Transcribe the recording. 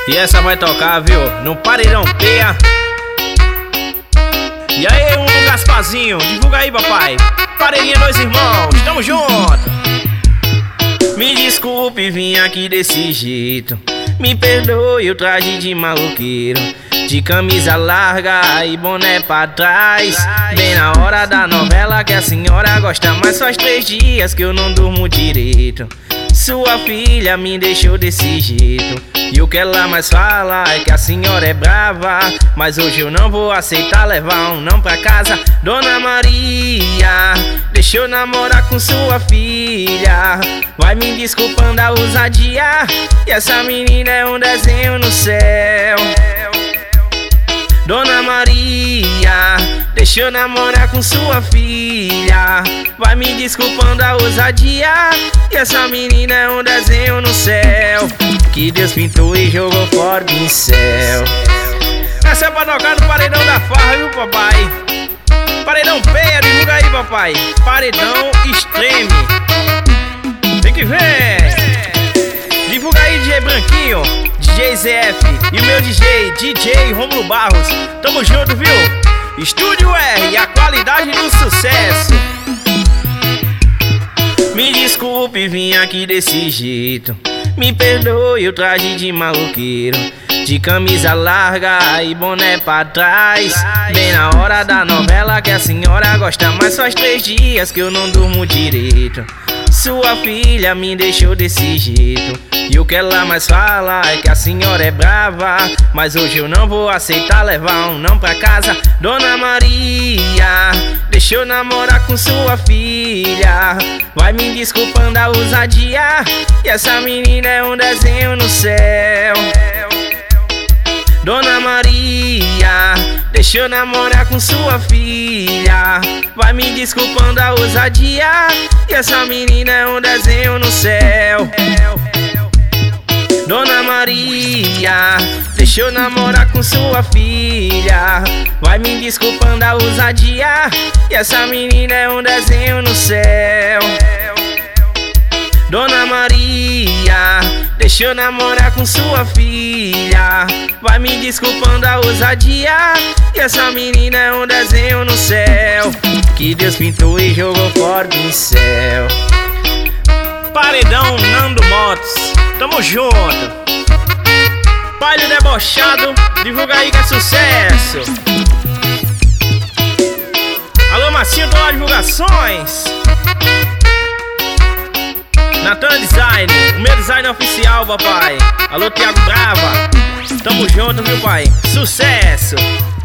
E essa vai tocar, viu? No Paredão Peia. E aí, Gasparzinho, divulga aí, papai. Paredinha Dois Irmãos, tamo junto. Me desculpe, vim aqui desse jeito. Me perdoe o traje de maloqueiro, de camisa larga e boné pra trás. Bem na hora da novela que a senhora gosta, mas faz 3 dias que eu não durmo direito. Sua filha me deixou desse jeito, e o que ela mais fala é que a senhora é brava. Mas hoje eu não vou aceitar levar um não pra casa. Dona Maria deixou eu namorar com sua filha. Vai me desculpando a ousadia, e essa menina é um desenho no céu. Dona Maria deixou eu namorar com sua filha. Vai me desculpando a ousadia, e essa menina é um desenho no céu, que Deus pintou e jogou fora do pincel. Essa é pra tocar no Paredão da Farra, viu, papai? Paredão Peia, divulga aí, papai. Paredão Extreme. Tem que ver. Divulga aí, DJ Branquinho, DJ ZF e o meu DJ Romulo Barros. Tamo junto, viu? Estúdio R, a qualidade do sucesso. Me desculpe, vim aqui desse jeito. Me perdoe o traje de maloqueiro, de camisa larga e boné pra trás. Bem na hora da novela que a senhora gosta, mas faz 3 dias que eu não durmo direito. Sua filha me deixou desse jeito, e o que ela mais fala é que a senhora é brava. Mas hoje eu não vou aceitar levar um não pra casa. Dona Maria deixou eu namorar com sua filha. Vai me desculpando a ousadia, e essa menina é um desenho no céu. Dona Maria deixou eu namorar com sua filha. Vai me desculpando a ousadia, e essa menina é um desenho no céu. Dona Maria deixou eu namorar com sua filha. Vai me desculpando a ousadia, e essa menina é um desenho no céu. Dona Maria deixou eu namorar com sua filha. Vai me desculpando a ousadia, e essa menina é um desenho no céu, que Deus pintou e jogou fora do pincel. Paredão Nando Motos, tamo junto. Baile debochado, divulga aí que é sucesso. Alô, Marcinho, tô lá, divulgações. Natan Design, o meu design oficial, papai. Alô, Thiago Brava, tamo junto, viu, pai? Sucesso!